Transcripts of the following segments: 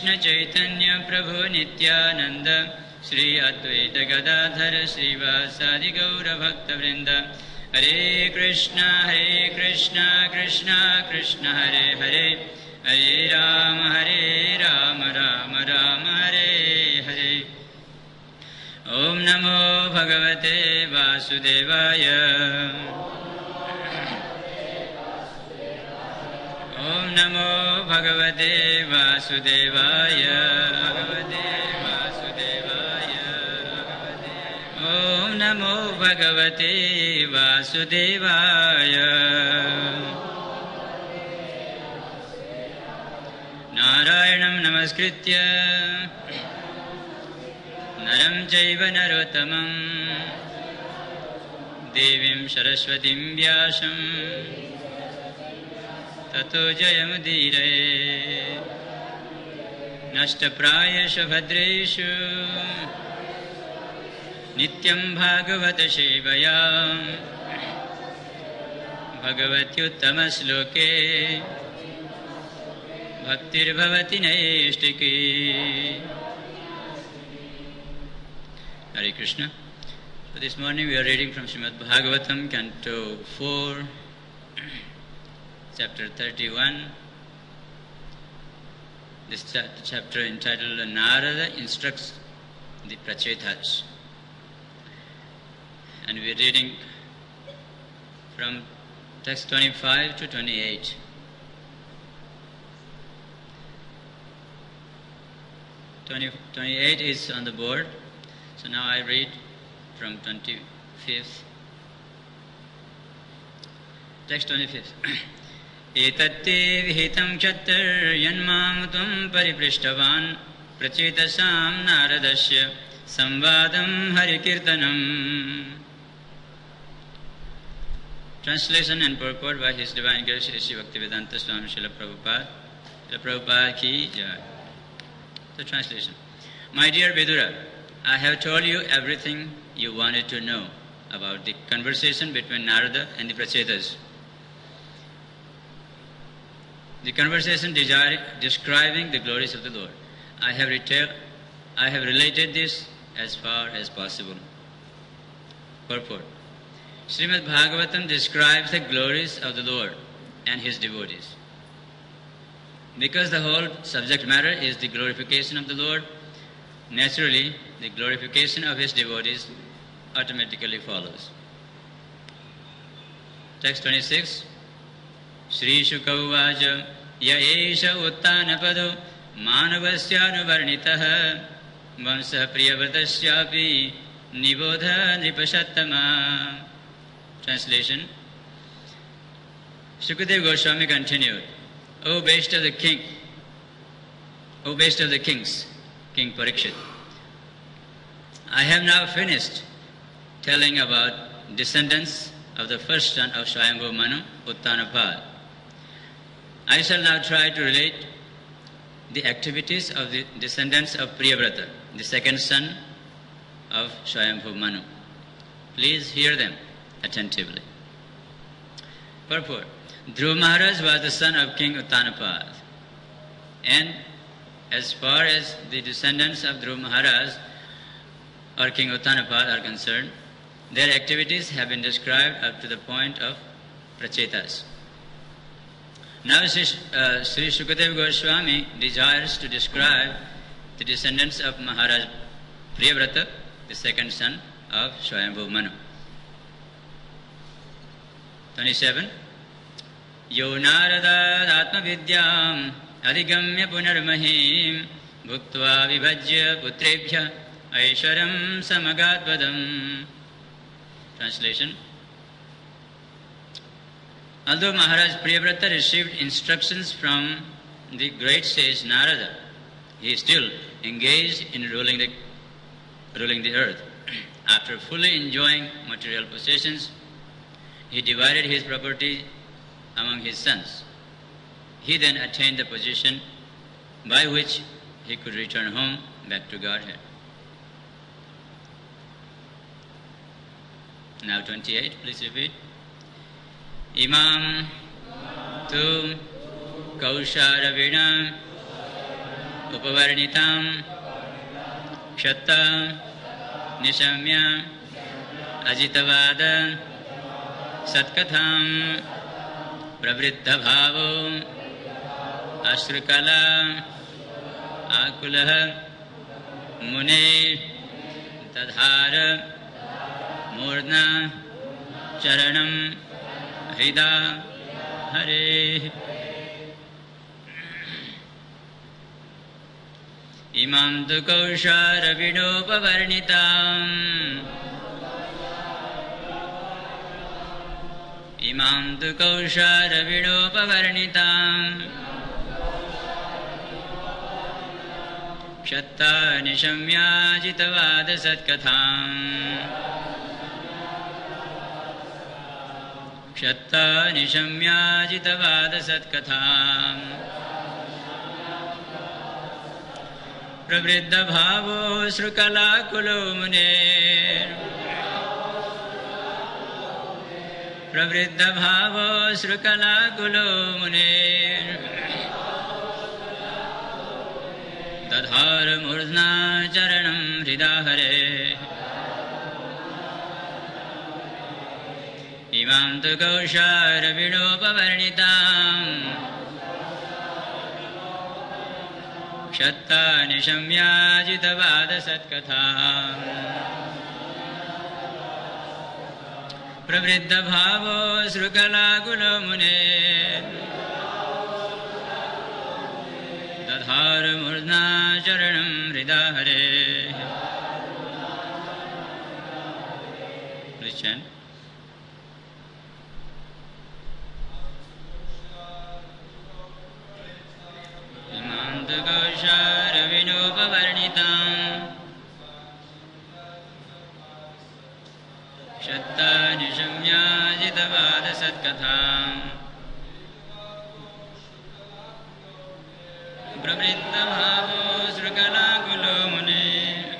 Krishna Chaitanya Prabhu Nityananda Shri Advaita Gadadhara Srivasadi Gaura Bhakta Vrinda Hare Krishna Krishna Krishna Hare Hare Hare Rama Rama Rama Hare Hare Om Namo Bhagavate Vasudevaya Om Namo Bhagavate Vasudevaya Om Namo Bhagavate Vasudevaya Narayanam Namaskritya Naram Jaiva Narottamam Devim Saraswatim Vyasam Tato Jayamudire Nashtaprayasha Bhadreshu Nityam Bhagavata Shevayam Bhagavatyuttama Sloke Bhaktir Bhavati Naishtiki. Hare Krishna. So this morning we are reading from Srimad Bhagavatam, Canto 4, Chapter 31. This chapter entitled Narada Instructs the Prachetas. And we are reading from text 25 to 28. 28 is on the board. So now I read from 25th. Text 25th. Etatte vihitam kshatar yanmam tvam pariprishtavan prachetasam naradasya samvadam harikirtanam. Translation and purport by His Divine Grace Sri Sri Bhaktivedanta Swami Srila Prabhupada. Srila Prabhupada ki jai. The translation. My dear Vidura, I have told you everything you wanted to know about the conversation between Narada and the Prachetas. The conversation describing the glories of the Lord. I have related this as far as possible. Purport. Srimad Bhagavatam describes the glories of the Lord and His devotees. Because the whole subject matter is the glorification of the Lord, naturally, the glorification of His devotees automatically follows. Text 26. Sri Shuka Uvaja Ya Esha Uttanapado Manavasyanuvarnitaha Vamsa Priyavrtasyapi Nibodha Nripasattama. Translation. Shukadev Goswami continued, O best of the king, O best of the kings, King Parikshit, I have now finished telling about descendants of the first son of Swayambhu Manu, Uttanapad. I shall now try to relate the activities of the descendants of Priyavrata, the second son of Swayambhu Manu. Please hear them attentively. Purport. Dhruva Maharaj was the son of King Uttanapad, and as far as the descendants of Dhruva Maharaj or King Uttanapad are concerned, their activities have been described up to the point of Prachetas. Now Sri Shukadev Goswami desires to describe the descendants of Maharaj Priyavrata, the second son of Swayambhu Manu. 27. Yo narada atma vidyam adhigamya punarmahim bhuktva vibhajya putrebhya aishwaram samagadvadam. Translation. Although Maharaj Priyavrata received instructions from the great sage Narada, he is still engaged in ruling the earth. After fully enjoying material possessions, he divided his property among his sons. He then attained the position by which he could return home back to Godhead. Now 28, please repeat. Imam tu Kausharavina उपवर्णितां क्षत्ता निशम्य अजितवाद सत्कथां प्रवृद्धभावो अश्रुकला आकुलः मुने दधार मूर्ध्ना चरणं हृदा हरेः। इमां तु कौशारविणोपवर्णिताम् इमां तु कौशारविणोपवर्णिताम् क्षत्ता निशम्याजितवादसत्कथाम् क्षत्ता निशम्याजितवादसत्कथाम् प्रवृद्धभावो श्रुकलाकुलो मुनेः प्रवृद्धभावो श्रुकलाकुलो मुनेः दधार मूर्ध्ना चरणं हृदा हरेः। इमां तु कौशारविणोपवर्णिताम् क्षत्ता निशम्याजितवादसत्कथाम् प्रवृद्धभावो श्रुकलाकुलो मुनेः दधार मूर्ध्ना चरणं हृदा हरेः। इमां तु कौशारविणोपवर्णिताम् क्षत्ता निशम्याजितवादसत्कथाम् प्रवृद्धभावो श्रुकलाकुलो मुनेः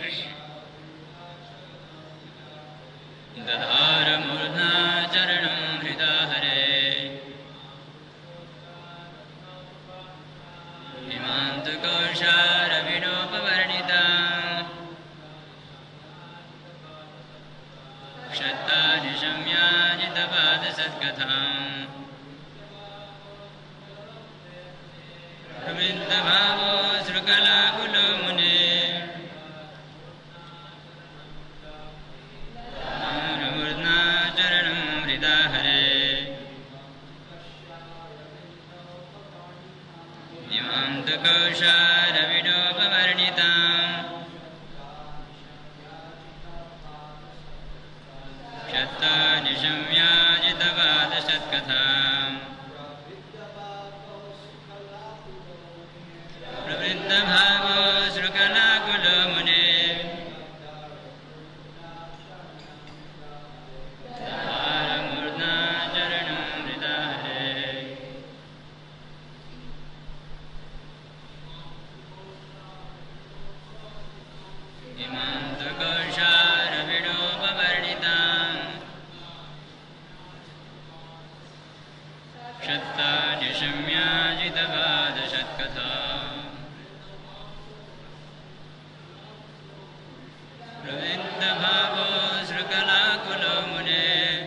दधार मूर्ध्ना चरणं हृदा हरेः। इमां तु कौशारविणोपवर्णिताम् क्षत्ता निशम्याजितवादसत्कथाम् प्रवृद्धभावो श्रुकलाकुलो मुनेः मूर्ध्ना चरणं हृदा हरेः। इमां तु कौशारविणोपवर्णिताम् क्षत्ता निशम्याजितवादसत्कथाम् प्रवृद्धभावो श्रुकलाकुलो मुनेः दधार मूर्ध्ना चरणं हृदा हरेः। इमां तु कौशारविणोपवर्णिताम् क्षत्ता निशम्याजितवादसत्कथाम् प्रवृद्धभावो श्रुकलाकुलो मुनेः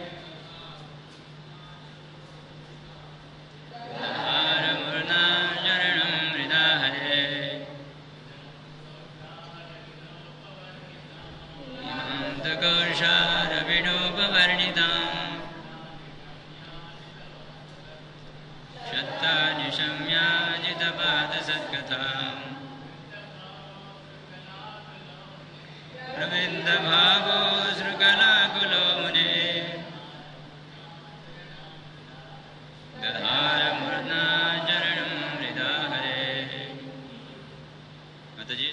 दधार मूर्ध्ना चरणं हृदा हरेः। इमां तु कौशारविणोपवर्णिताम् क्षत्ता निशम्याजितवादसत्कथाम् प्रवृद्धभावो श्रुकलाकुलो मुनेः दधार मूर्ध्ना चरणं हृदा हरेः। माताजी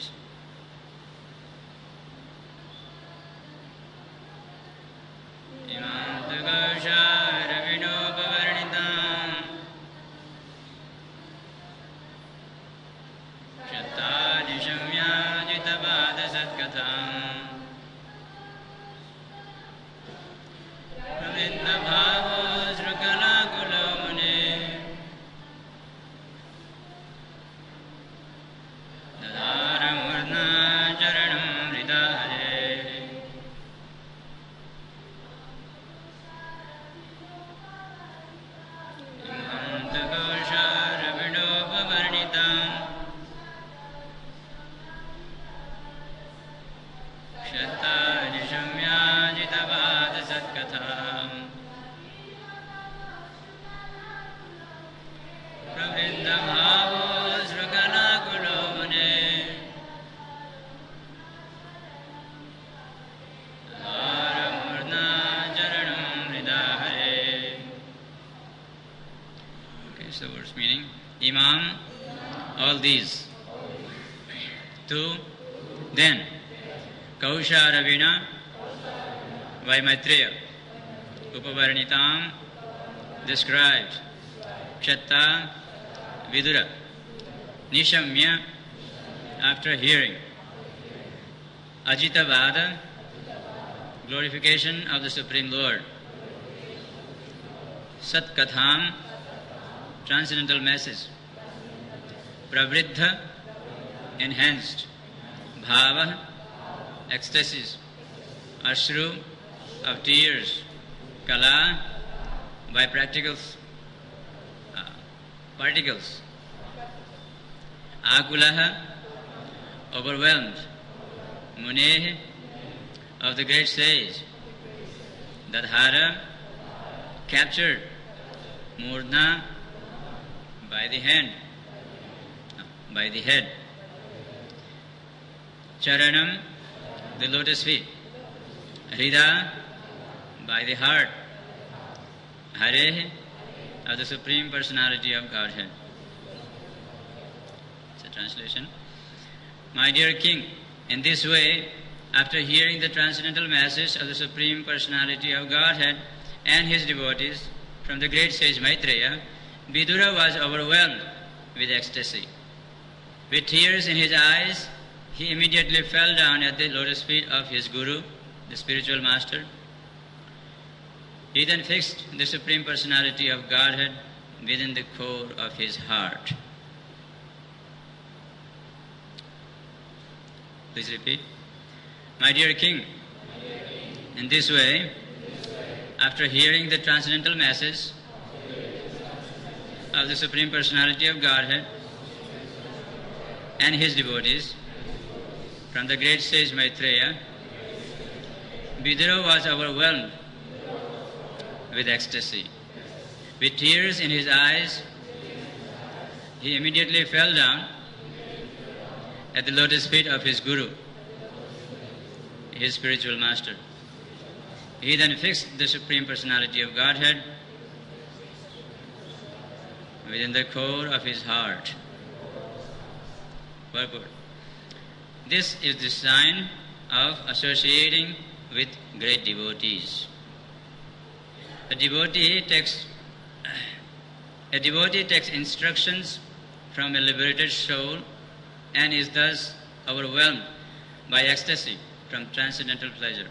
इमां तु कौशारविणोपवर्णिताम् क्षत्ता निशम्याजितवादसत्कथाम् प्रवृद्धभावो श्रुकलाकुलो मुनेः meaning Imam, all these. Tu, then. Kausha Ravina, by Maitreya. Upavaranitam, described. Kshatta, Vidura. Nishamya, after hearing. Ajitavada, glorification of the Supreme Lord. Satkatham, transcendental message. Pravriddha, enhanced. Bhava, ecstasies. Ashru, of tears. Kala, by particles. Akulaha, overwhelmed. Muneh, of the great sage. Dadhara, captured. Murna, by the hand, by the head. Charanam, the lotus feet. Hrida, by the heart. Hare, of the Supreme Personality of Godhead. It's a translation. My dear King, in this way, after hearing the transcendental message of the Supreme Personality of Godhead and his devotees from the great sage Maitreya, Vidura was overwhelmed with ecstasy. With tears in his eyes, he immediately fell down at the lotus feet of his Guru, the spiritual master. He then fixed the Supreme Personality of Godhead within the core of his heart. Please repeat. My dear King, in this way, after hearing the transcendental message of the Supreme Personality of Godhead and his devotees from the great sage Maitreya, Vidura was overwhelmed with ecstasy. With tears in his eyes, he immediately fell down at the lotus feet of his Guru, his spiritual master. He then fixed the Supreme Personality of Godhead within the core of his heart. Purport. This is the sign of associating with great devotees. A devotee takes instructions from a liberated soul and is thus overwhelmed by ecstasy from transcendental pleasure.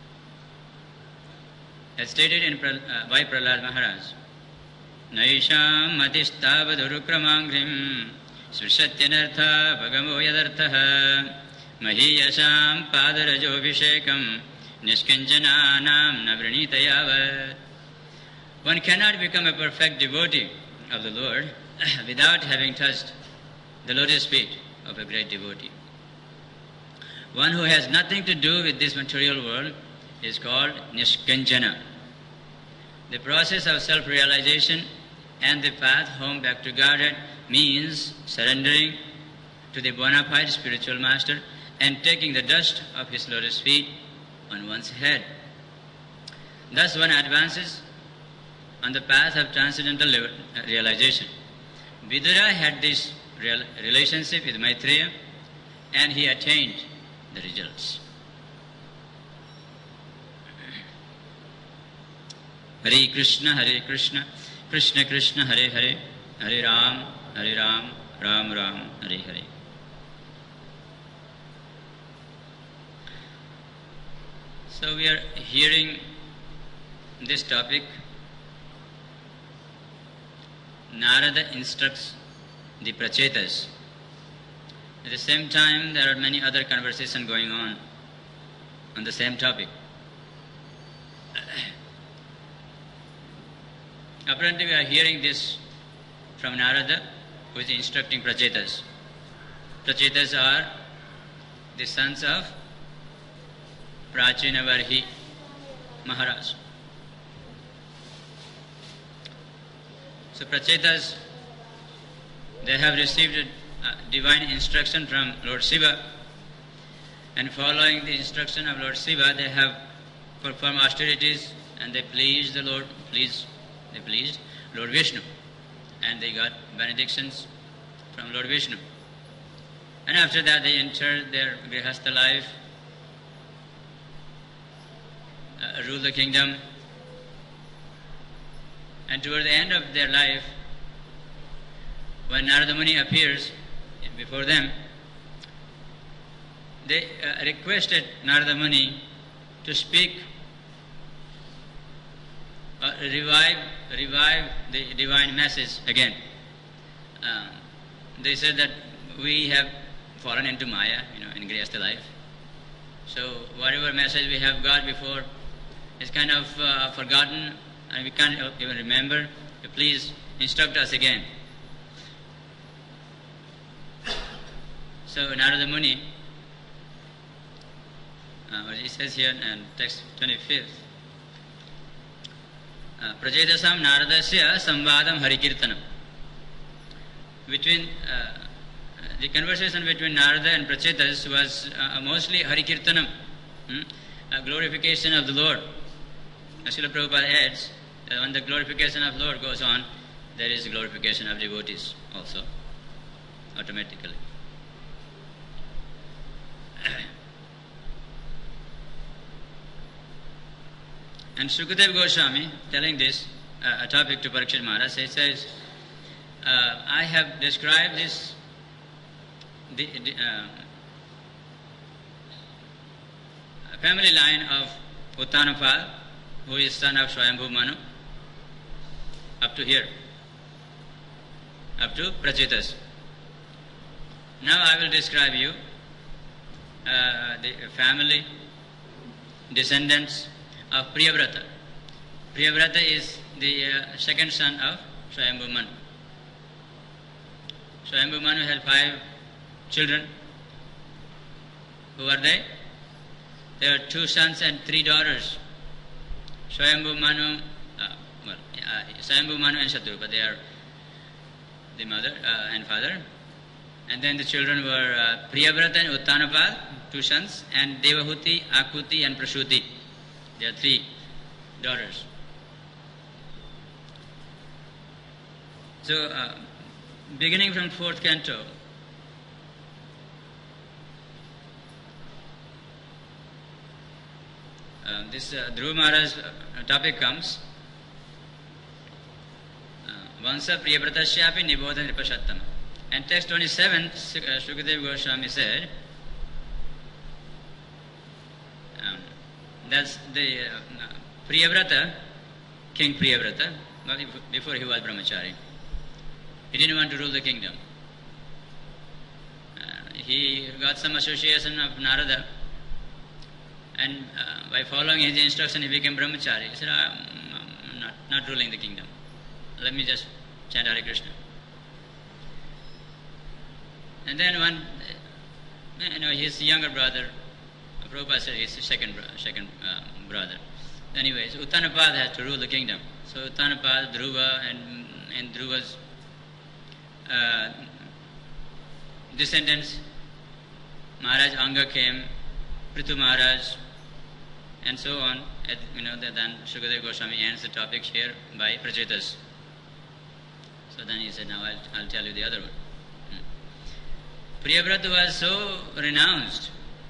As stated by Prahlad Maharaj, Naisham matistavadurukramanghrim svishatyanartha bhagamo yadartha mahiyasham padarajobhishekam niskinjananam navranitayavat. One cannot become a perfect devotee of the Lord without having touched the lotus feet of a great devotee. One who has nothing to do with this material world is called Nishkanjana. The process of self-realization and the path home back to Godhead means surrendering to the bona fide spiritual master and taking the dust of his lotus feet on one's head. Thus one advances on the path of transcendental realization. Vidura had this relationship with Maitreya and he attained the results. Hare Krishna, Krishna Krishna, Hare Hare, Hare Ram, Ram Ram, Hare Hare. So we are hearing this topic. Narada instructs the Prachetas. At the same time, there are many other conversations going on the same topic. Apparently, we are hearing this from Narada, who is instructing Prachetas. Prachetas are the sons of Prachinavarhi Maharaj. So Prachetas, they have received divine instruction from Lord Shiva, and following the instruction of Lord Shiva, they have performed austerities and they pleased the Lord, they pleased Lord Vishnu. and they got benedictions from Lord Vishnu. And after that they entered their Grihastha life, ruled the kingdom, and toward the end of their life, when Narada Muni appears before them, they requested Narada Muni to speak, revive the divine message again. They said that we have fallen into Maya, in Grihastha life. So whatever message we have got before is kind of forgotten, and we can't even remember. So please instruct us again. So Narada Muni, what he says here in text 25th, Prachetasam Naradasya Samvadam Harikirtanam. Between the conversation between Narada and Prachetas was mostly Harikirtanam, glorification of the Lord. Srila Prabhupada adds that when the glorification of the Lord goes on, there is glorification of devotees also, automatically. And Shukadev Goswami, telling this topic to Parikshit Maharaj, he says, I have described this family line of Uttanapad, who is son of Swayambhu Manu, up to here, up to Prachetas. Now I will describe you the family descendants of Priyavrata. Priyavrata is the second son of Swayambhu Manu. Swayambhu Manu had 5 children. Who are they? There are 2 sons and 3 daughters. Swayambhu Manu, Swayambhu Manu and Shatrupa, they are the mother and father. And then the children were Priyavrata and Uttanapad, 2 sons, and Devahuti, Akuti and Prasuti. There are 3 daughters. So, beginning from 4th canto, this Dhruva Maharaj topic comes. Vansa Priyabratasyapi Nibodha Nripashattama. And text 27, Shukadev Goswami said, that's the Priyavrata, King Priyavrata, before he was Brahmachari. He didn't want to rule the kingdom. He got some association of Narada, and by following his instruction he became Brahmachari. He said, I'm not ruling the kingdom. Let me just chant Hare Krishna. And then his younger brother, Prabhupada said he's the second brother. Anyways, Uttanapad had to rule the kingdom. So Uttanapad, Dhruva, and Dhruva's descendants, Maharaj Anga came, Prithu Maharaj, and so on. Then Shukadev Goswami ends the topic here by Prachetas. So then he said, now I'll tell you the other one. Priyavrata was so renounced.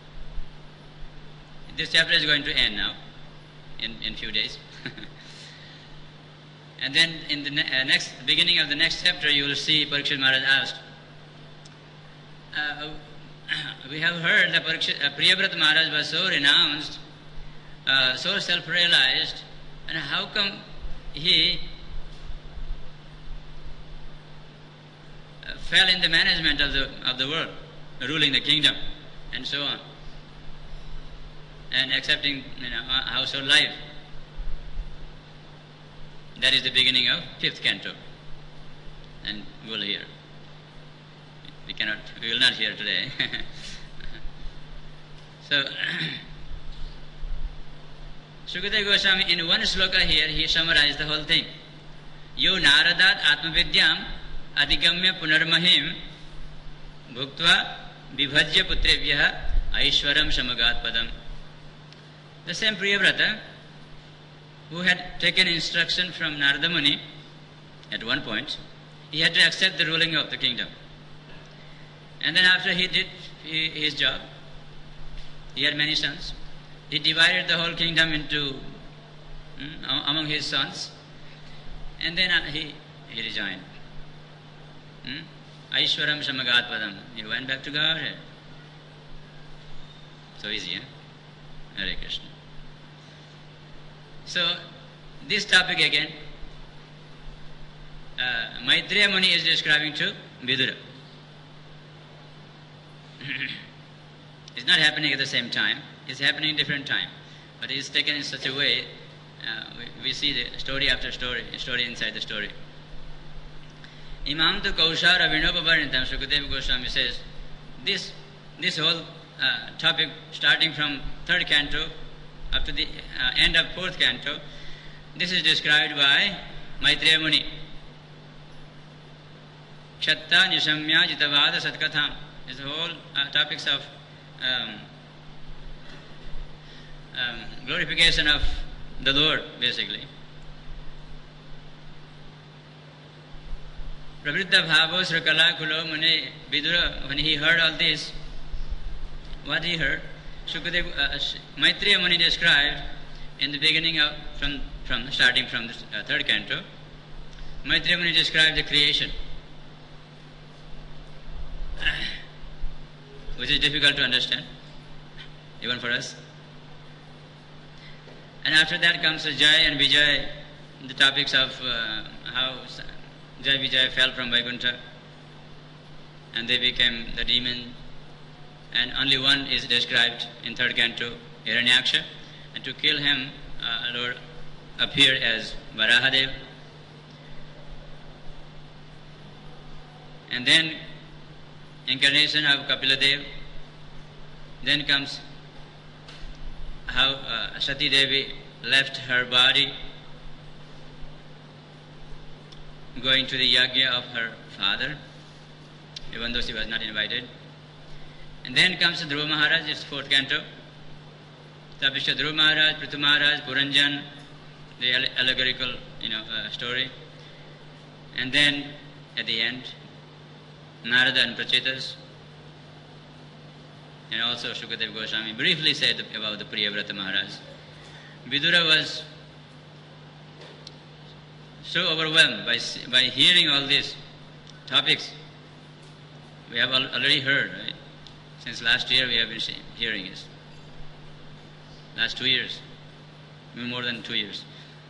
This chapter is going to end now, in few days. And then in the beginning of the next chapter, you will see Parikshit Maharaj asked, we have heard that Priyavrata Maharaj was so renounced, so self-realized, and how come he fell in the management of the world, ruling the kingdom, and so on, and accepting household life. That is the beginning of 5th canto, and we will hear. We will not hear today. So, Shukadev Goswami, in one sloka here, he summarized the whole thing. Yo naradat atmavidyam adigamya punarmahim bhuktva vibhajya putrevyaha aishwaram shamagat padam. The same Priyavrata, who had taken instruction from Narada Muni at one point, he had to accept the ruling of the kingdom. And then after he did his job, he had many sons. He divided the whole kingdom into among his sons, and then he resigned. Aishwaram Shamagat Padam. He went back to Godhead. So easy, huh? Hare Krishna. So, this topic again, Maitreya Muni is describing to Vidura. It's not happening at the same time. It's happening in different time. But it's taken in such a way, we see the story after story inside the story. Imam tu Kaushara Vinopavarnitam, Sukadeva Goswami says, this whole topic starting from third canto up to the end of fourth canto, this is described by Maitreya Muni. Kshatta Nishamya Jitavada Satkatham. It's the whole topics of glorification of the Lord, basically. Pravritta Bhavo Srikala Kulo Mune Vidura, when he heard all this, what he heard, Maitreya Muni described in the beginning of, starting from the third canto, Maitreya Muni described the creation, which is difficult to understand, even for us. And after that comes Jai and Vijay, the topics of how Jai Vijay fell from Vaikuntha and they became the demon. And only one is described in third canto, Hiranyaksha. And to kill him, Lord appeared as Varahadev. And then incarnation of Kapiladev. Then comes how Sati Devi left her body going to the yajna of her father, even though she was not invited. And then comes Dhruva Maharaj, it's fourth canto. Tapisha Dhruva Maharaj, Prithu Maharaj, Puranjan, the allegorical story. And then at the end, Narada and Prachetas. And also Shukadeva Goswami briefly said about the Priyavrata Maharaj. Vidura was so overwhelmed by hearing all these topics. We have already heard, right? Since last year we have been hearing this. Last 2 years, maybe more than 2 years.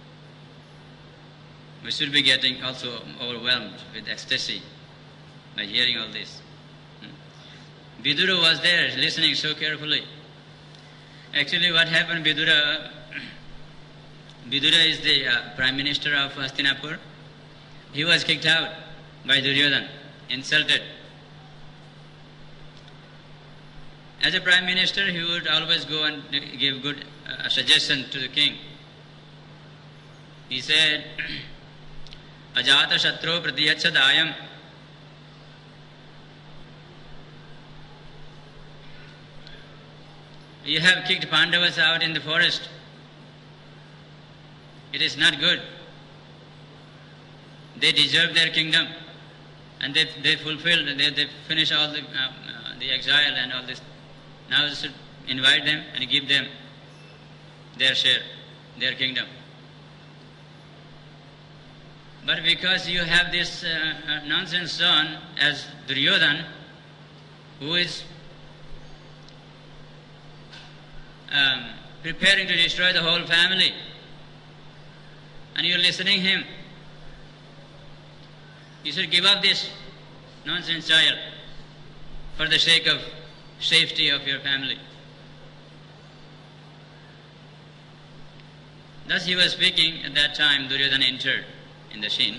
We should be getting also overwhelmed with ecstasy by hearing all this. Vidura was there listening so carefully. Actually what happened, Vidura is the Prime Minister of Hastinapur. He was kicked out by Duryodhana, insulted. As a Prime Minister, he would always go and give good suggestion to the king. He said, Ajata Shatro Pratiyachadayam. You have kicked Pandavas out in the forest. It is not good. They deserve their kingdom. And they fulfilled, they finished all the exile and all this. Now you should invite them and give them their share, their kingdom. But because you have this nonsense son as Duryodhana, who is preparing to destroy the whole family, and you're listening him, you should give up this nonsense child for the sake of safety of your family. Thus he was speaking. At that time Duryodhana entered in the scene,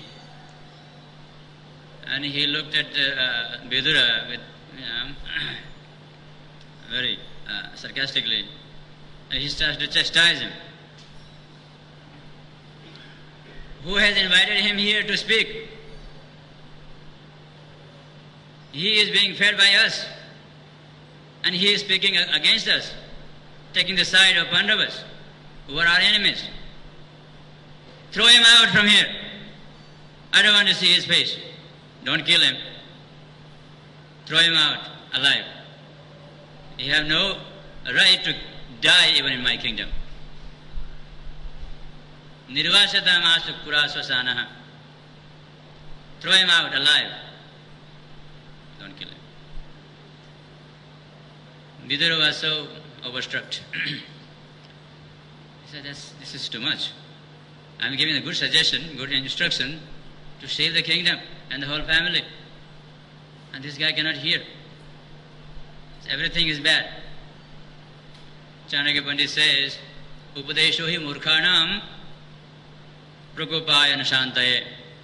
and he looked at Vidura with very sarcastically, and he started to chastise him. Who has invited him here to speak? He is being fed by us, and he is speaking against us, taking the side of Pandavas, who are our enemies. Throw him out from here. I don't want to see his face. Don't kill him. Throw him out alive. You have no right to die even in my kingdom. Nirvasata masu kurasvasanaha. Throw him out alive. Don't kill him. Vidura was so overstruck. He said, this is too much. I'm giving a good suggestion, good instruction to save the kingdom and the whole family. And this guy cannot hear. So everything is bad. Chanakya Pandit says, Upadesho hi murkhanam prakopaya nashantaye.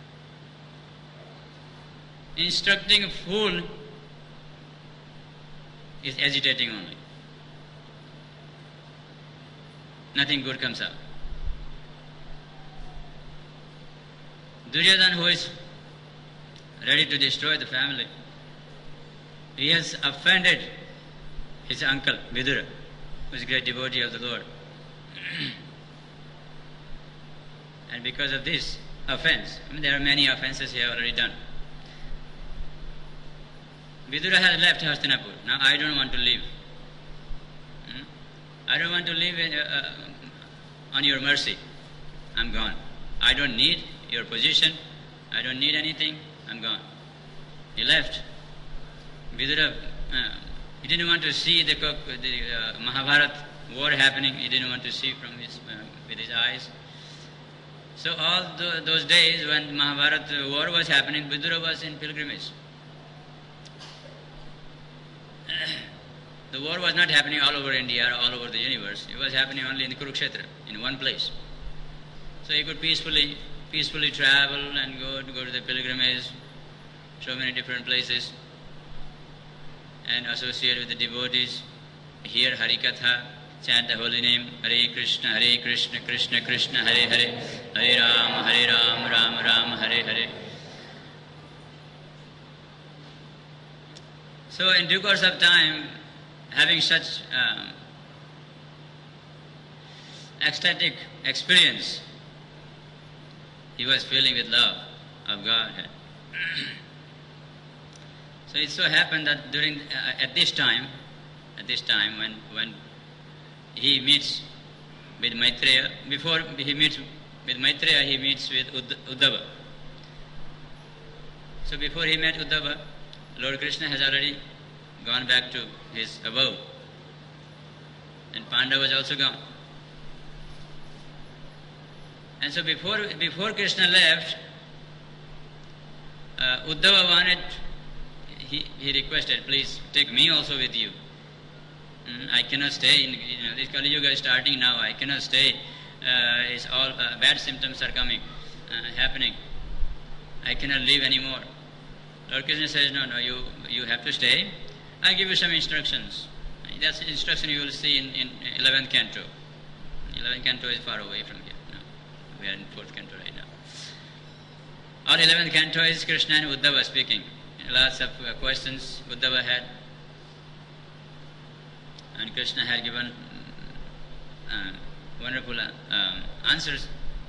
Instructing a fool is agitating only. Nothing good comes out. Duryodhana, who is ready to destroy the family, he has offended his uncle Vidura, who is a great devotee of the Lord. And because of this offense, there are many offenses he has already done. Vidura has left Hastinapur. Now I don't want to live. I don't want to live on your mercy. I'm gone. I don't need your position. I don't need anything. I'm gone. He left. Vidura, he didn't want to see the Mahabharata war happening. He didn't want to see with his eyes. So all those days when Mahabharata war was happening, Vidura was in pilgrimage. The war was not happening all over India or all over the universe. It was happening only in the Kurukshetra, in one place. So he could peacefully travel and go to the pilgrimage, so many different places, and associate with the devotees, hear Harikatha, chant the holy name, Hare Krishna, Krishna Krishna, Hare Hare, Hare Ram, Ram Ram, Hare Hare. So in due course of time, having such ecstatic experience, he was feeling with love of God. So it so happened that at this time when he meets with Maitreya, before he meets with Maitreya, he meets with Uddhava. So before he met Uddhava, Lord Krishna has already gone back to his abode, and Pandava was also gone. And so before Krishna left, Uddhava wanted, he requested, please take me also with you. I cannot stay, this Kali Yuga is starting now, I cannot stay, it's all bad symptoms are happening. I cannot live anymore. Lord Krishna says, no, you have to stay. I'll give you some instructions. That's the instruction you will see in 11th canto. 11th canto is far away from here. No, we are in 4th canto right now. Or 11th canto is Krishna and Uddhava speaking. Lots of questions Uddhava had. And Krishna had given wonderful answers.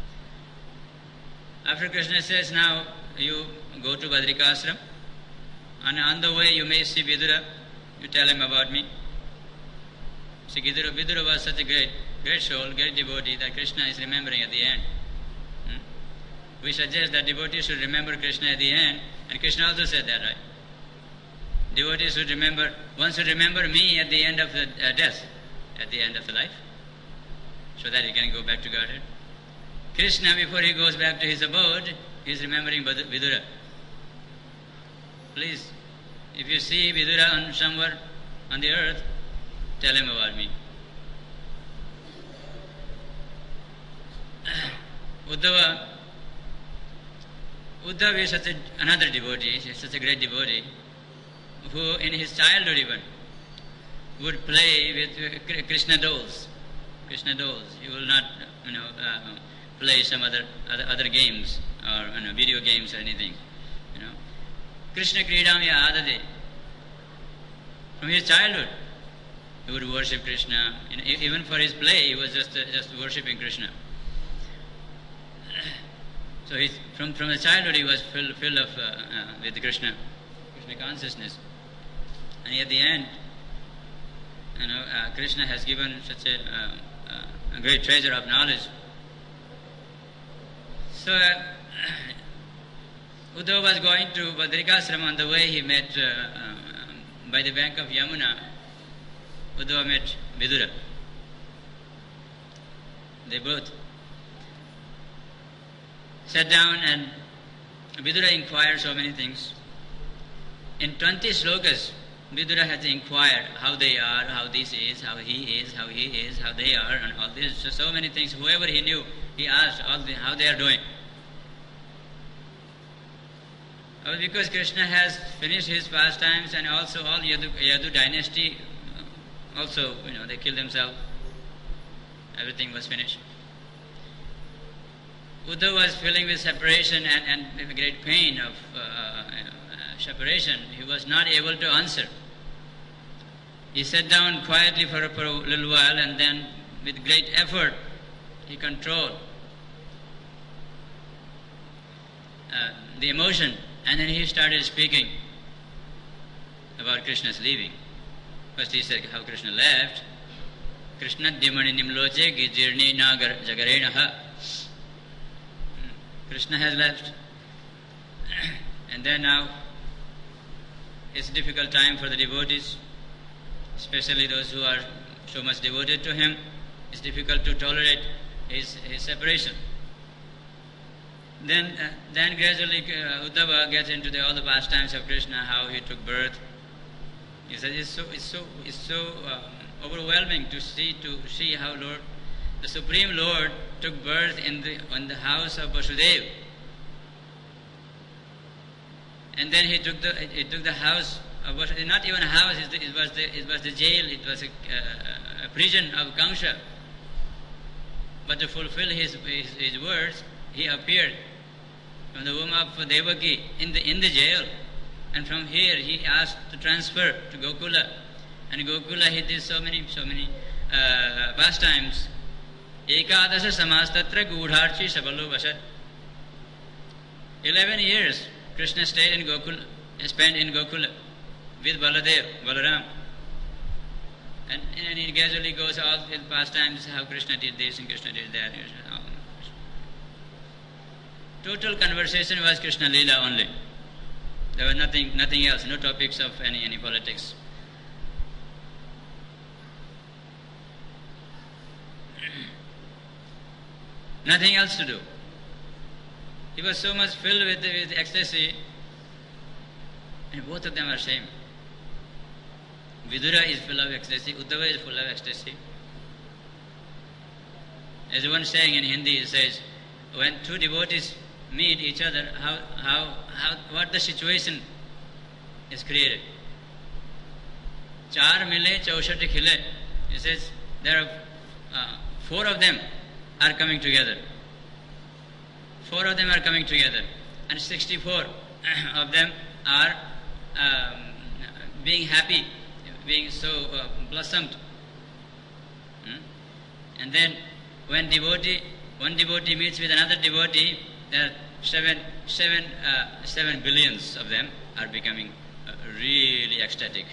After Krishna says, now you go to Badrikashram, and on the way you may see Vidura, you tell him about me. See, Vidura was such a great soul, great devotee that Krishna is remembering at the end. We suggest that devotees should remember Krishna at the end, and Krishna also said that, right? Devotees should remember, one should remember me at the end of the death, at the end of the life, so that he can go back to Godhead. Krishna, before he goes back to his abode, he is remembering Vidura. Please, if you see Vidura somewhere on the earth, tell him about me. Uddhava is another devotee, such a great devotee, who in his childhood even would play with Krishna dolls. He will not, play some other games or video games or anything. Krishna Kridam Adade. From his childhood, he would worship Krishna. Even for his play, he was just worshipping Krishna. So from the childhood he was filled of with Krishna consciousness, and at the end, Krishna has given such a great treasure of knowledge. So Uddhava was going to Badrikashram. On the way he met, by the bank of Yamuna, Uddhava met Vidura. They both sat down and Vidura inquired so many things. In 20 slokas, Vidura had inquired how they are, how this is, how he is, how he is, how they are, and all this. So many things. Whoever he knew, he asked how they are doing. Because Krishna has finished his pastimes, and also all Yadu dynasty, also, they killed themselves. Everything was finished. Uddhava was feeling with separation and with great pain of separation. He was not able to answer. He sat down quietly for a little while, and then with great effort he controlled the emotion, and then he started speaking about Krishna's leaving. First he said how Krishna left. Krishna dimani nimloche gijirni nagar jagarenaha. Krishna has left. And then now it's a difficult time for the devotees, especially those who are so much devoted to him. It's difficult to tolerate his separation. Then gradually Uddhava gets into all the pastimes of Krishna, how he took birth. He said it's so overwhelming to see how the Supreme Lord took birth in the house of Vasudeva. And then he took the house of Vasudeva, not even a house, it was the jail, it was a prison of Kamsa. But to fulfill his words, he appeared from the womb of Devaki in the jail. And from here he asked to transfer to Gokula. And in Gokula he did so many pastimes. Ekadasha samastatra gudharchi sabalo vasat. 11 years Krishna spent in Gokula with Balaram. And he gradually goes all the pastimes, how Krishna did this and Krishna did that. Total conversation was Krishna Leela only. There was nothing else, no topics of any politics. Nothing else to do. He was so much filled with ecstasy, and both of them are same. Vidura is full of ecstasy, Uddhava is full of ecstasy. As one saying in Hindi, it says, when two devotees meet each other, what the situation is created. Char mile chaushati khile. It says there are 4 of them are coming together. 4 of them are coming together, and 64 of them are being happy, being so blossomed. And then when one devotee meets with another devotee, there are 7 billions of them are becoming really ecstatic.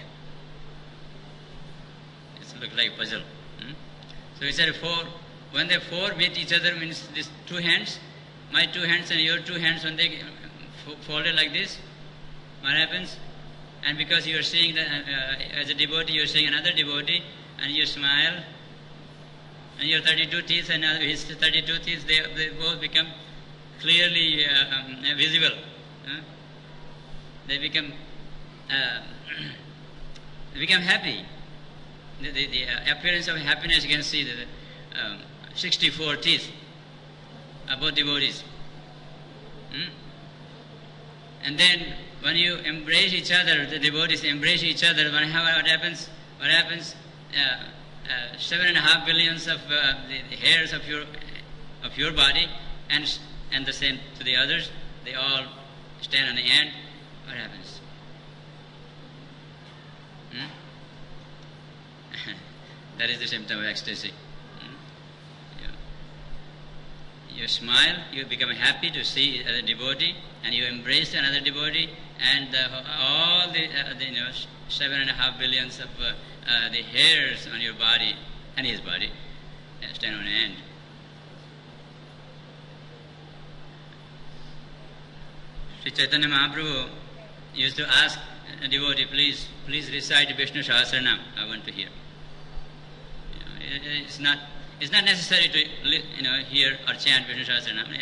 It looks like a puzzle. So he said when the 4 meet each other, means these 2 hands, my 2 hands and your 2 hands, when they folded like this, what happens? And because you are seeing that as a devotee, you are seeing another devotee, and you smile, and your 32 teeth and his 32 teeth, they both become clearly visible. They become happy. The appearance of happiness, you can see the 64 teeth of both devotees. And then when you embrace each other, the devotees embrace each other, what happens? 7.5 billions of the hairs of your body, and the same to the others, they all stand on the end. What happens? That is the symptom of ecstasy. you smile, you become happy to see a devotee, and you embrace another devotee, and all the 7.5 billions of the hairs on your body and his body stand on end. Sri Chaitanya Mahaprabhu used to ask a devotee, please recite Vishnu Sahasranam. I want to hear. It's not necessary to hear or chant Vishnu Sahasranam.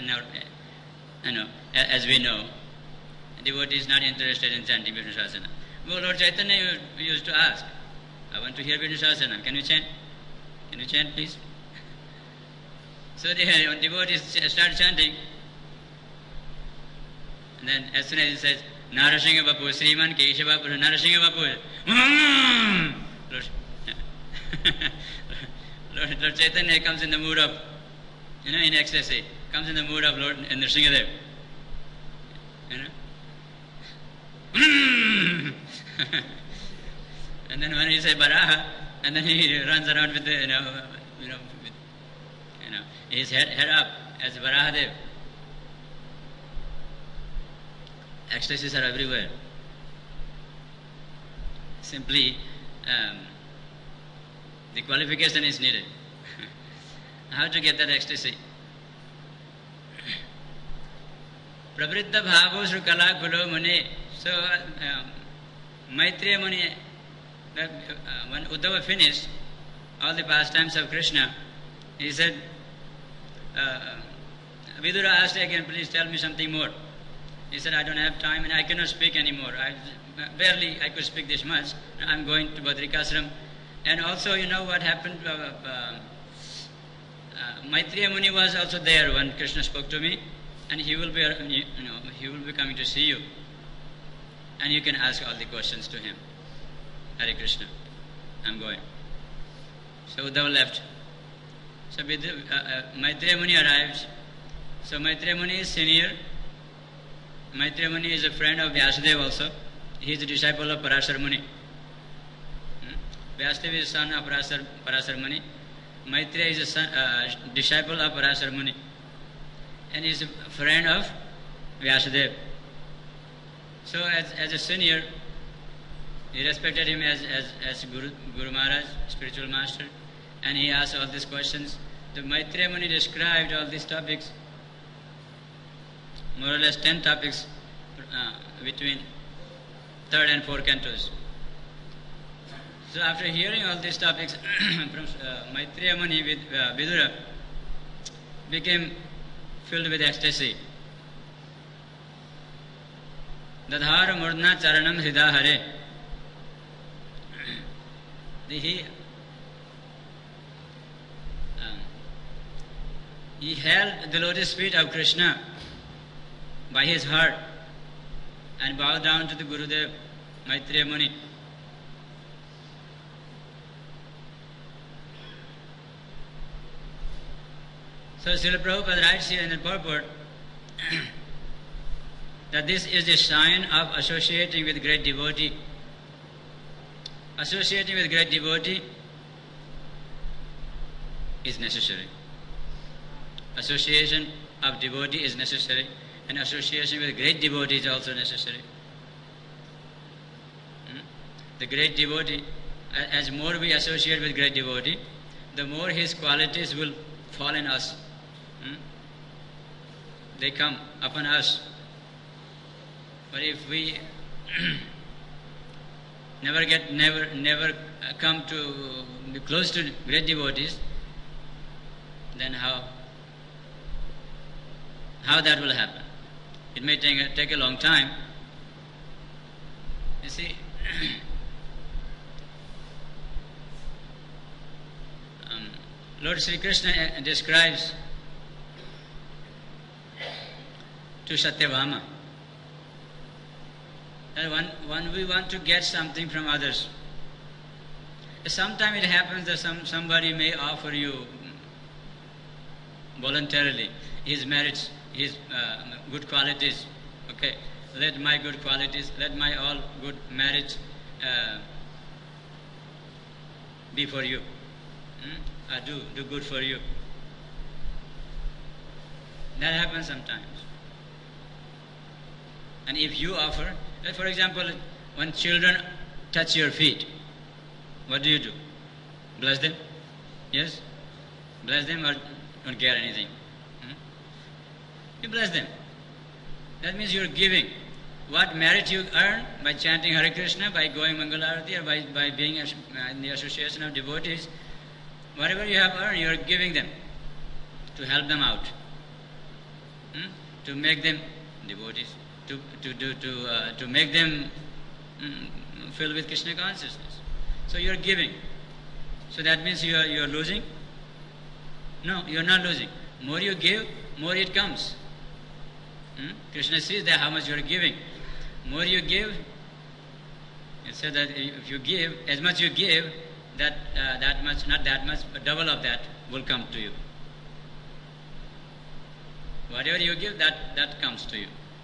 As we know, a devotee is not interested in chanting Vishnu Sahasranam. Well, Lord Chaitanya used to ask, I want to hear Vishnu Sahasranam. Can you chant? Can you chant, please? So the devotees start chanting. And then as soon as he says, Narasingha Bapu, Sriman Keshava Bapu, Narasingha Bapu, Lord Chaitanya comes in the mood of, in ecstasy, comes in the mood of Lord Nrsingadev. And then when he says Baraha, and then he runs around with the, his head up as Varahadev. Ecstasies are everywhere. Simply, the qualification is needed. How to get that ecstasy? Pravritta bhavo srukala kulo muni. So, Maitreya Muni, when Uddhava finished all the pastimes of Krishna, he said, Vidura asked again, please tell me something more. He said, I don't have time and I cannot speak anymore. I could speak this much. I'm going to Badrikashram. And also, you know what happened? Maitreya Muni was also there when Krishna spoke to me, and he will be coming to see you, and you can ask all the questions to him. Hare Krishna, I'm going. So Uddhava left. So Maitreya Muni arrives. So Maitreya Muni is senior. Maitreya Muni is a friend of Vyasadeva also. He is a disciple of Parasar Muni. Vyasadeva is son of Parasar Muni. Maitreya is a disciple of Parasar Muni. And he is a friend of Vyasadeva. So as a senior, he respected him as Guru Maharaj, spiritual master. And he asked all these questions. The Maitreya Muni described all these topics, more or less 10 topics between third and fourth cantos. So after hearing all these topics from Maitreya Muni, with Vidura became filled with ecstasy. Dadhara murdna charanam hridha hare. He held the lotus feet of Krishna by his heart and bowed down to the Gurudev, Maitreya Muni. So Srila Prabhupada writes here in the purport that this is the sign of associating with great devotee. Associating with great devotee is necessary. Association of devotee is necessary, and association with great devotee is also necessary. The great devotee, as more we associate with great devotee, the more his qualities will fall in us. They come upon us. But if we never come to be close to great devotees, then how that will happen? It may take a long time. You see, Lord Sri Krishna describes to Satyabhama that when we want to get something from others, sometimes it happens that somebody may offer you voluntarily his merits, his good qualities. Okay, let my good qualities, let my all good merits be for you. I do good for you. That happens sometimes. And if you offer, for example, when children touch your feet, what do? Bless them? Yes? Bless them or don't care anything? You bless them. That means you're giving. What merit you earn by chanting Hare Krishna, by going Mangalarati, or by being in the association of devotees, whatever you have earned, you're giving them to help them out, to make them devotees, to make them filled with Krishna consciousness. So you're giving. So that means you're losing? No, you're not losing. More you give, more it comes. Krishna sees that how much you're giving. More you give, it said that if you give, as much you give, that much, not that much, but double of that will come to you. Whatever you give, that comes to you.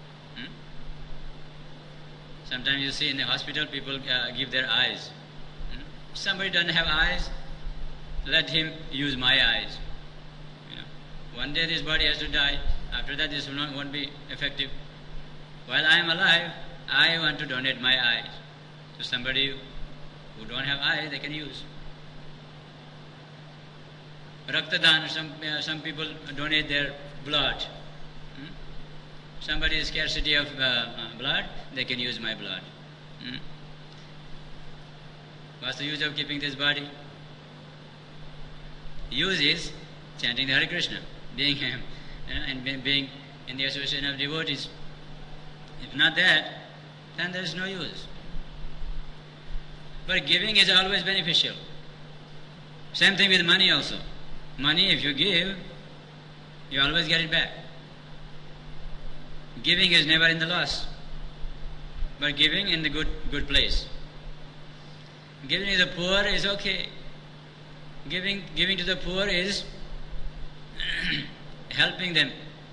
Sometimes you see in the hospital, people give their eyes. Somebody doesn't have eyes, let him use my eyes. One day this body has to die. After that, this won't be effective. While I am alive, I want to donate my eyes to somebody who don't have eyes, they can use. Raktadan, some people donate their blood. Somebody has scarcity of blood, they can use my blood. What's the use of keeping this body? Use is chanting the Hare Krishna, being him, and being in the association of devotees. If not that, then there is no use. But giving is always beneficial. Same thing with money also. Money, if you give, you always get it back. Giving is never in the loss, but giving in the good place. Giving to the poor is okay. Giving to the poor is helping them.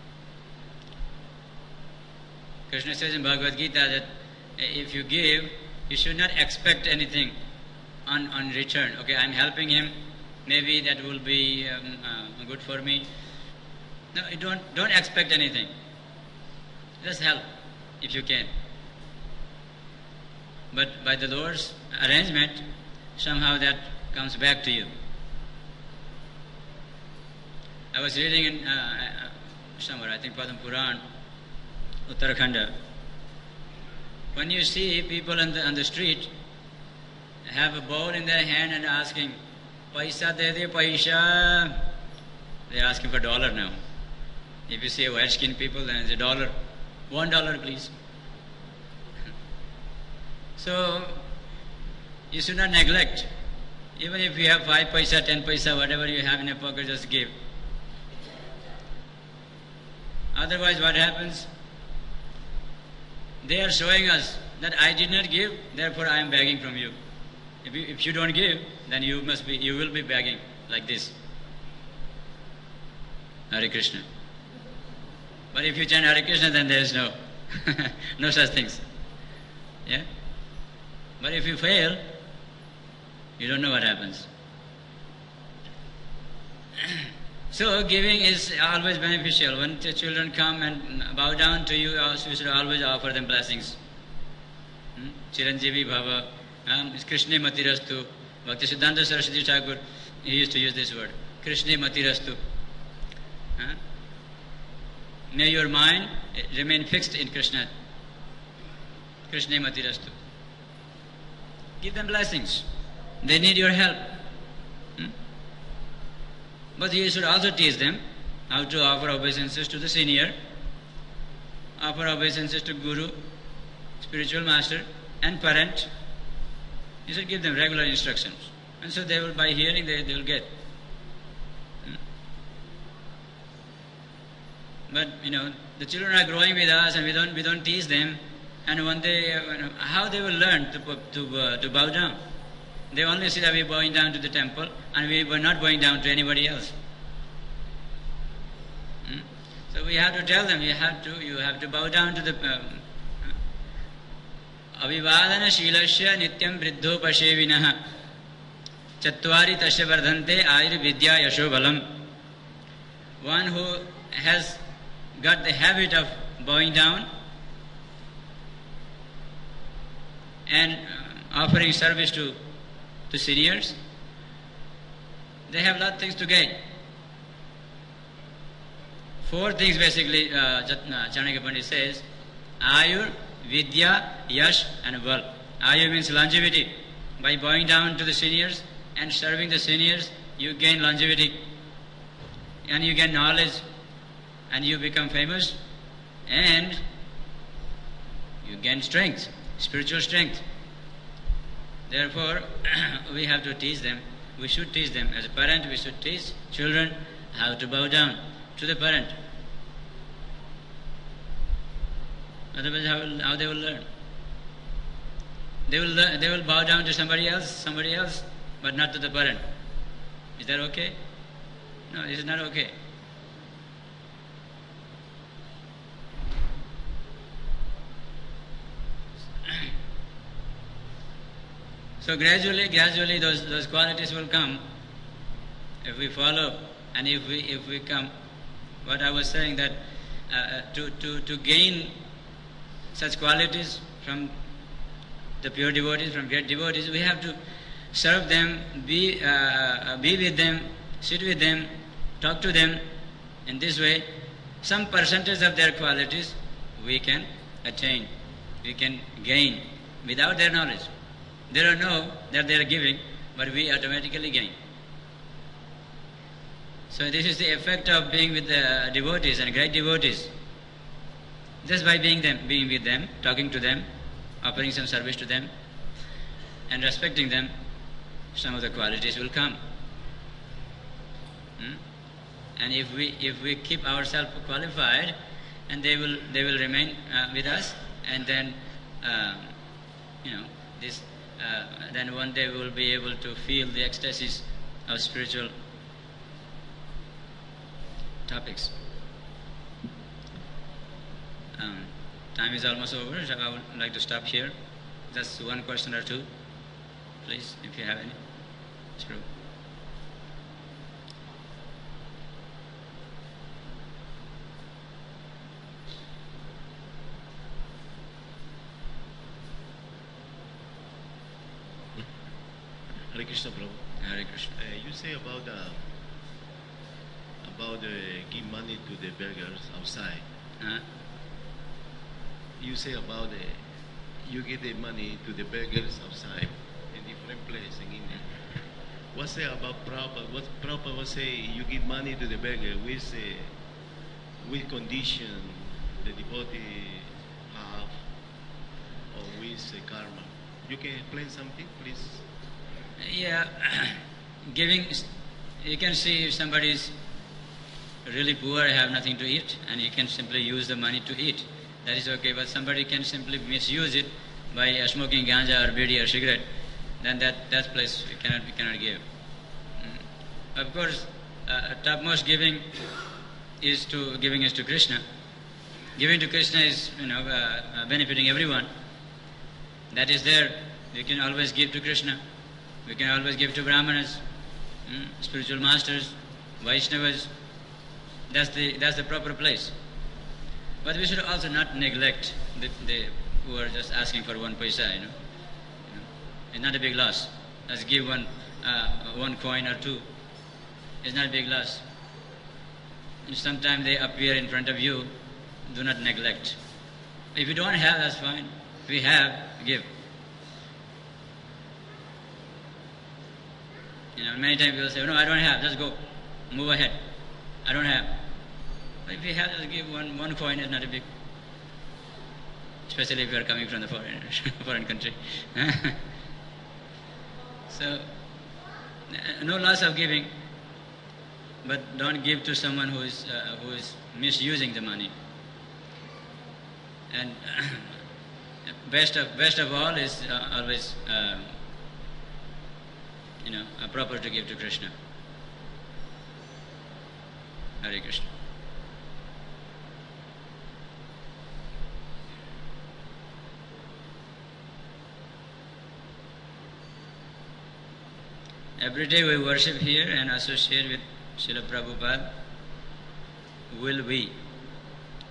Krishna says in Bhagavad Gita that if you give, you should not expect anything on return. Okay, I'm helping him, maybe that will be good for me. No, you don't expect anything. Just help if you can. But by the Lord's arrangement, somehow that comes back to you. I was reading in somewhere, I think Padma Puran, Uttarakhand. When you see people on the street have a bowl in their hand and asking, "Paisa de de paisa," they're asking for $1 now. If you see white-skinned people, then it's $1. $1, please. So you should not neglect. Even if you have 5 paisa, 10 paisa, whatever you have in your pocket, just give. Otherwise, what happens? They are showing us that I did not give, therefore I am begging from you. If you don't give, then you will be begging like this. Hare Krishna. But if you chant Hare Krishna, then there is no such things. Yeah? But if you fail, you don't know what happens. So giving is always beneficial. When the children come and bow down to you, you should always offer them blessings. Chiranjeevi Bhava, Krishna Matirastu. Bhakti Siddhanta Saraswati Thakur, he used to use this word. Krishna Matirastu. May your mind remain fixed in Krishna. Krishna Matirastu. Give them blessings. They need your help. But you should also teach them how to offer obeisances to the senior, offer obeisances to Guru, spiritual master, and parent. You should give them regular instructions. And so they will, by hearing, they will get. But, the children are growing with us and we don't teach them. And one day, how they will learn to bow down? They only see that we are bowing down to the temple and we were not bowing down to anybody else. So we have to tell them, you have to bow down to the Avivadana Shilasya Nityam Vriddho Pashevinaha Chattvari Tasya Vardhante Ayur Vidya Yasho Balam. One who has got the habit of bowing down and offering service to seniors, they have a lot of things to gain. 4 things basically Chanakya Pandit says: Ayur, Vidya, Yash and Val. Ayur means longevity. By bowing down to the seniors and serving the seniors, you gain longevity and you gain knowledge and you become famous and you gain strength, spiritual strength. Therefore, we have to teach them. We should teach them. As a parent, we should teach children how to bow down to the parent. Otherwise, how they will learn? They will bow down to somebody else, but not to the parent. Is that okay? No, this is not okay. So gradually those qualities will come if we follow and if we come. What I was saying, that to gain such qualities from the pure devotees, from great devotees, we have to serve them, be with them, sit with them, talk to them. In this way, some percentage of their qualities we can attain, we can gain without their knowledge. They don't know that they are giving, but we automatically gain. So this is the effect of being with the devotees and great devotees. Just by being with them, talking to them, offering some service to them, and respecting them, some of the qualities will come. And if we keep ourselves qualified, and they will remain with us, and then then one day we will be able to feel the ecstasies of spiritual topics. Time is almost over, so I would like to stop here. Just one question or two, please, if you have any. True. Hare Krishna, Prabhu. Hare Krishna. You say about give money to the beggars outside. You say about you give the money to the beggars outside in different places in India. What's say about Prabhupada? What Prabhupada say? You give money to the beggar with condition the devotee have, or with karma. You can explain something, please. Yeah, giving. You can see if somebody is really poor, have nothing to eat, and you can simply use the money to eat. That is okay. But somebody can simply misuse it by smoking ganja or bidi or cigarette. Then that place we cannot give. Of course, topmost giving is to Krishna. Giving to Krishna is benefiting everyone. That is there. We can always give to Krishna. We can always give to Brahmanas, spiritual masters, Vaishnavas. That's the proper place. But we should also not neglect the who are just asking for 1 paisa. It's not a big loss. Let's give one coin or 2. It's not a big loss. And sometimes they appear in front of you. Do not neglect. If you don't have, that's fine. If you have, give. Many times people say, "No, I don't have. Just go, move ahead. I don't have." But if you have, just give one coin. Is not a big. Especially if you are coming from the foreign country. So, no loss of giving, but don't give to someone who is misusing the money. And best of all is always proper to give to Krishna. Hare Krishna. Every day we worship here and associate with Srila Prabhupada. Will we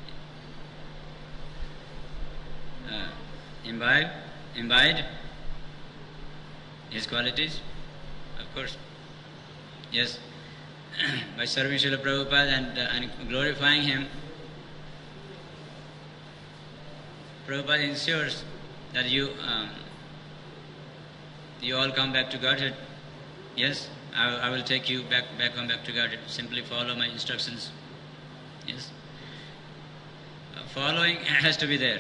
imbibe his qualities? Of course. Yes. By serving Srila Prabhupada and glorifying him, Prabhupada ensures that you all come back to Godhead. Yes, I will take you back to Godhead. Simply follow my instructions. Yes. Following has to be there.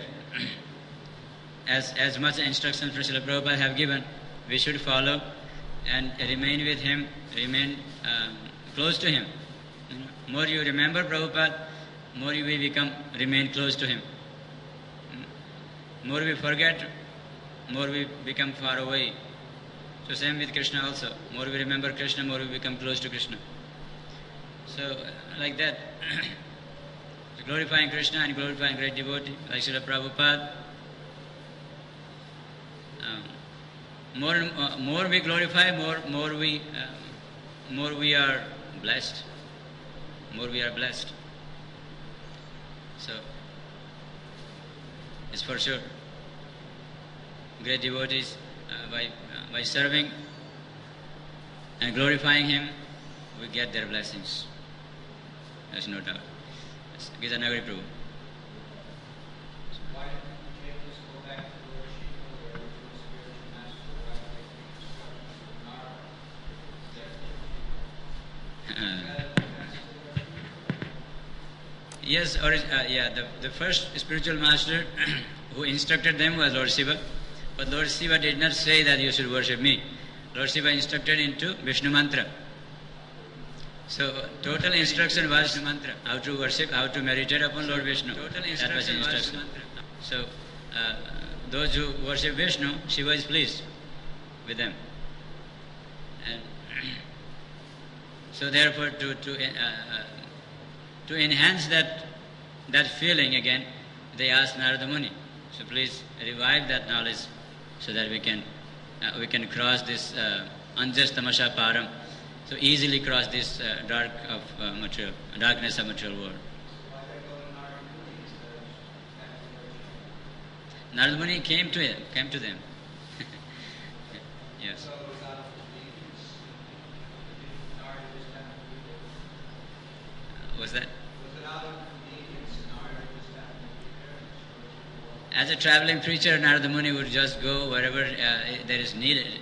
As much instructions Srila Prabhupada have given, we should follow and remain with him, remain close to him. More you remember Prabhupada, more you will remain close to him. More we forget, more we become far away. So same with Krishna also. More we remember Krishna, more we become close to Krishna. So like that, glorifying Krishna and glorifying great devotee like Srila Prabhupada. More we glorify, more we are blessed. More we are blessed. So it's for sure. Great devotees, by serving and glorifying him, we get their blessings. There's no doubt. Gita Nagari Prabhu. Why didn't you just go back to Lord Shiva or to the spiritual master who Yes, the first spiritual master who instructed them was Lord Shiva, but Lord Shiva did not say that you should worship me. Lord Shiva instructed into Vishnu mantra. So total instruction was Vishnu mantra, how to worship, how to meditate upon Lord Vishnu. Total instruction was Vishnu mantra. So those who worship Vishnu, Shiva is pleased with them. And so therefore to enhance that feeling again, they asked Narada Muni, so please revive that knowledge so that we can cross this anjas tamasha param, so easily cross this darkness of material world. Why did I go to Narada Muni instead of Narada Muni came to them. Yes. So it was out of convenience. Narada just happened to be there. Was that? Was it out of convenience and Narada just happened to be there? As a traveling preacher, Narada Muni would just go wherever there is needed.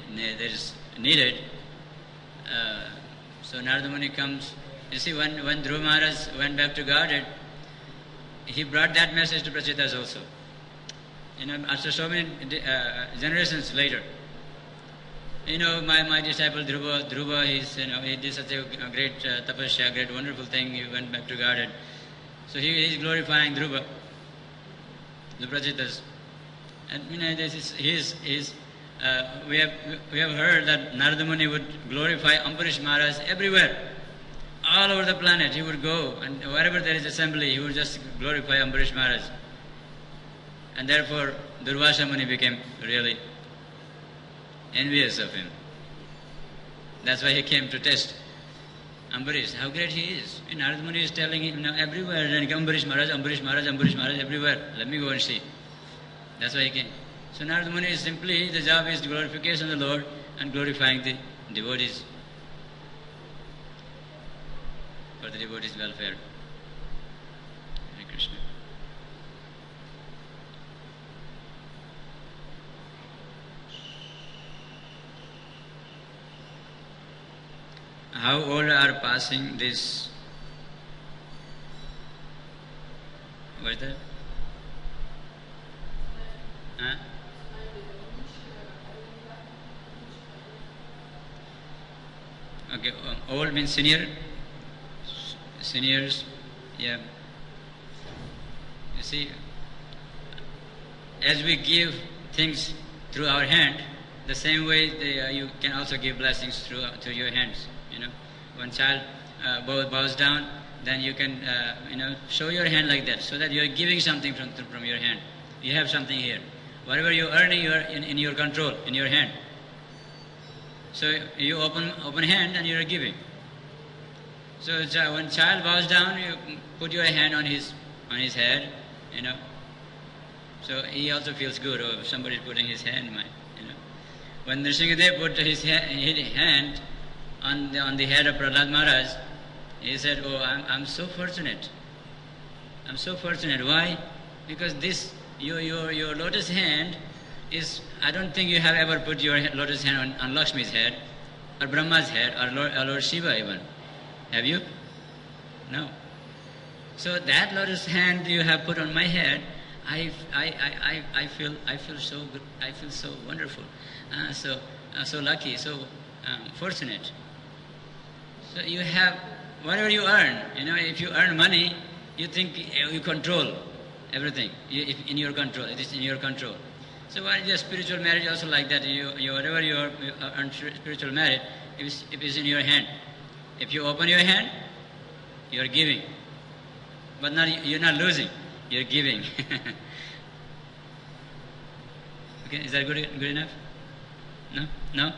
So Narada Muni comes. You see, when Dhruva Maharaj went back to Godhead, he brought that message to Prachitas also. After so many generations later, my disciple Dhruva, he did such a great tapasya, great wonderful thing. He went back to Godhead. So he is glorifying Dhruva, the Prachitas. And we have heard that Narada Muni would glorify Ambarish Maharaj everywhere, all over the planet. He would go, and wherever there is assembly, he would just glorify Ambarish Maharaj. And therefore, Durvasa Muni became really envious of him. That's why he came to test Ambarish, how great he is. And Narada Muni is telling him everywhere, and Ambarish Maharaj, Ambarish Maharaj, Ambarish Maharaj, everywhere. Let me go and see. That's why he came. So Narada Muni is simply, the job is glorification of the Lord and glorifying the devotees for the devotees' welfare. Hare Krishna. How old are passing this? What is that? Huh? Okay, old means senior. Seniors, yeah. You see, as we give things through our hand, the same way you can also give blessings through your hands. When child bows down, then you can show your hand like that, so that you are giving something from your hand. You have something here. Whatever you are earning, you are in your control, in your hand. So you open hand and you are giving. So when child bows down, you put your hand on his head, So he also feels good. Oh, somebody is putting his hand in my, When Nrsingadev put his hand on the head of Prahlad Maharaj, he said, "Oh, I'm so fortunate. I'm so fortunate. Why? Because this your lotus hand is. I don't think you have ever put your lotus hand on Lakshmi's head, or Brahma's head, or Lord Shiva even. Have you? No. So that lotus hand you have put on my head, I feel so good. I feel so wonderful. So lucky. So fortunate. So you have whatever you earn. If you earn money, you think you control everything. In your control. It is in your control. So why is spiritual marriage also like that? Whatever you earn spiritual marriage, it is in your hand. If you open your hand, you are giving. But you're not losing. You're giving. Okay, is that good enough? No? No?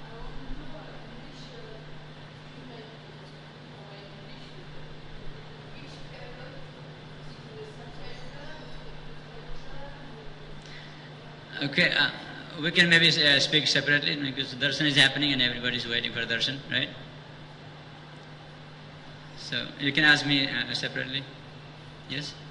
Okay, we can maybe speak separately because darshan is happening and everybody is waiting for darshan, right? So you can ask me separately. Yes?